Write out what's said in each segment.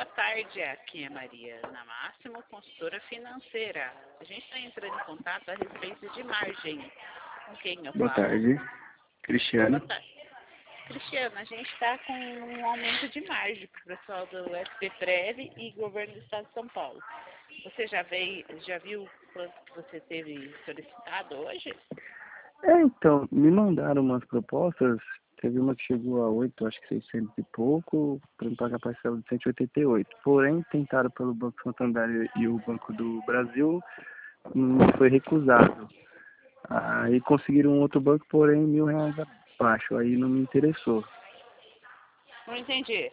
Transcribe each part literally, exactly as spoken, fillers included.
tarde, aqui é Maria Ana Máximo, consultora financeira. A gente está entrando em contato a respeito de margem. Com quem eu Boa falo? tarde, Cristiano. Boa tarde. Cristiano, a gente está com um aumento de margem para o pessoal do S P Prev e Governo do Estado de São Paulo. Você já, veio, já viu quanto que você teve solicitado hoje? É, então, me mandaram umas propostas, teve uma que chegou a oito, acho que seiscentos e pouco, para me pagar parcela de cento e oitenta e oito. Porém, tentaram pelo Banco Santander e o Banco do Brasil, hum, foi recusado. Aí conseguiram um outro banco, porém mil reais abaixo, aí não me interessou. Não entendi.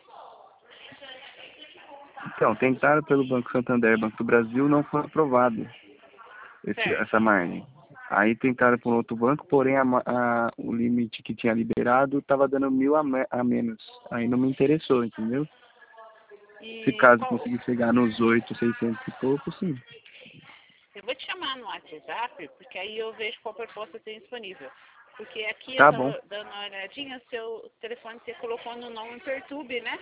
Então, tentaram pelo Banco Santander e Banco do Brasil, não foi aprovado esse, Certo. essa margem. Aí tentaram por outro banco, porém a, a, o limite que tinha liberado estava dando mil a, me, a menos. Aí não me interessou, entendeu? Se E caso qual... conseguir chegar nos oito, seiscentos e pouco, sim. Eu vou te chamar no WhatsApp, porque aí eu vejo qual proposta tem disponível. Porque aqui eu Tá tô bom. dando uma olhadinha, seu telefone você colocou no nome Pertube, né?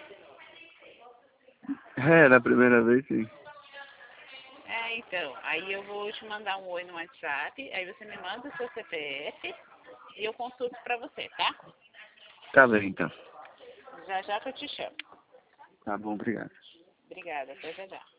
É, da primeira vez, sim. É, então, aí eu vou te mandar um oi no WhatsApp, aí você me manda o seu C P F e eu consulto pra você, tá? Tá bem, então. Já já que eu te chamo. Tá bom, obrigado. Obrigada, até já já.